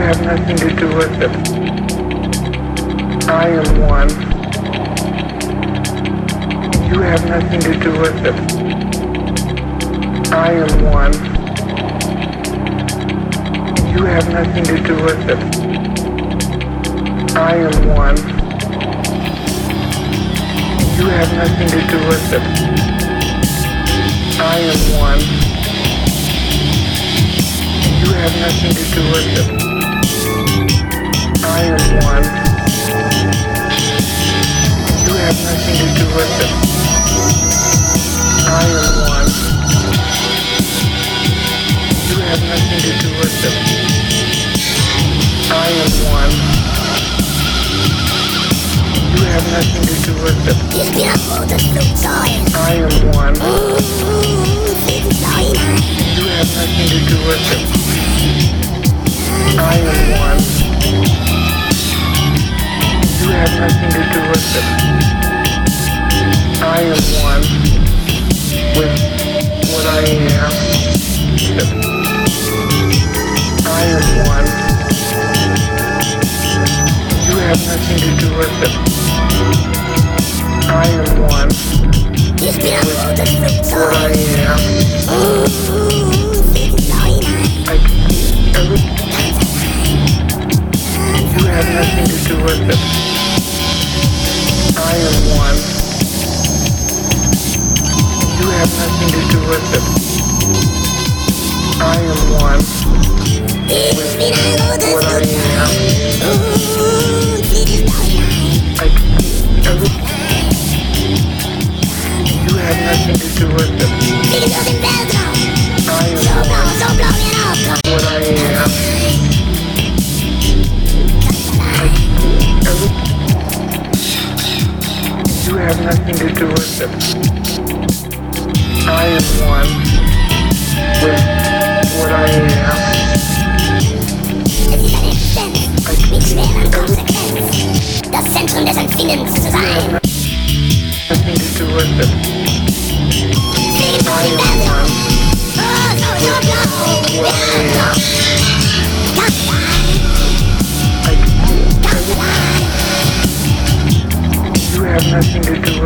have nothing to do with it. I am one. You have nothing to do with it. I am one. You have nothing to do with it. I am one. You have nothing to do with it. I am one. You have nothing to do with it. I am one. You have nothing to do with it. I am one. You have nothing to do with it. I am one. You have nothing to do with it. I am one. You have nothing to do with it. I am one. You have nothing to do with it. I am one with what I am. I am one. You have nothing to do with it. I am one with what I am. I can do everything. You have nothing to do with it. I am one. You have nothing to do with it. I am one with what I am. I can do everything. You have nothing to do with it. I am one. What I am. I can do everything. You have nothing to do with it. I am one with what I am. I can do everything. Das Zentrum des Empfindens zu sein. Nothing to do with it. I am one with what I am. I can do everything. You have nothing to do with it.